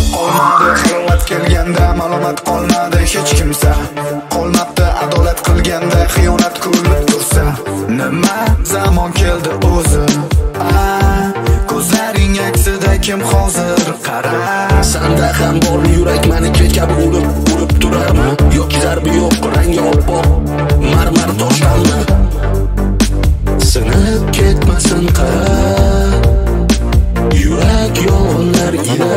Qolmadi halovat kelganda ma'lumot qolmadi hech kimsa. Qolmabdi adolat qilganda xiyonat ko'rinib tursa. Nima zamon keldi o'zi? Ko'zlaring aksida kim hozir qara. Sanda ham bor yurak meniki kabi urib turarmi? Yoki zarbi yo'q rangi oppoq marmar toshdanmi? Sinib ketmasin qara. Yurak yolg'onlar ila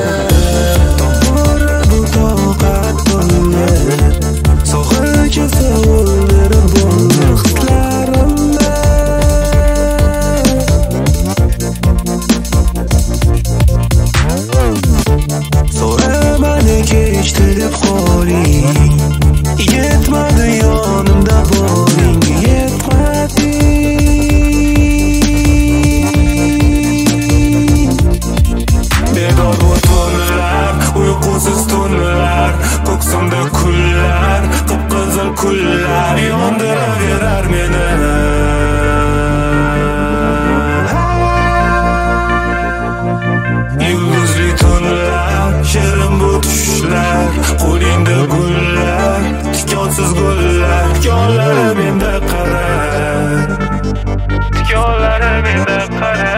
kechtirib qoling, yetmadi yonimda bo'ling, yetmadi. Bedor bu tunlar, uyqusiz tunlar, ko'ksimda kullar, qip-qizil kullar yondiraverar meni. Yulduzli tunlar, shirin bu tushlar, qo'lingda gullar, tikonsiz gullar, tikonlarim menda qara, tikonlarim menda qara.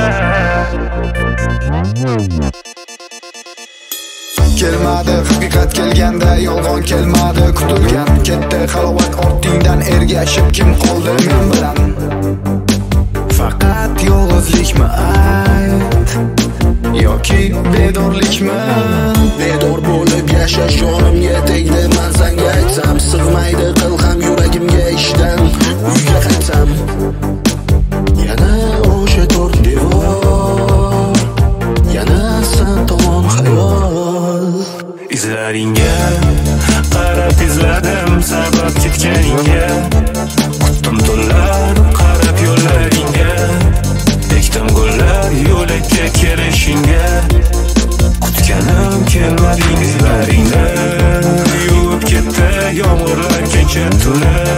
Kelmadi haqiqat kelganda yolg'on kelmadi kutilgan. Ketdi halovat ortingdan ergashib kim qoldi men bilan? Faqat yolg'izlikmi ayt yoki bedorlikmi? Bedor bo'lib yashash jonimga tegdi. Men senga aytsam sig'maydi qil ham yuragimga ishdan uyga qaytsam. Yana o'sha to'rt devor, yana sen tomon xayol. Izlaringga qarab izladim sabab ketganingga. Kutdim tunlar qarab yo'llaringga. Ekdim gullar yo'lakka kelishingga. Kutganim kelmading izlaringni. Yuvib ketdi yomg'irlar kecha tuni.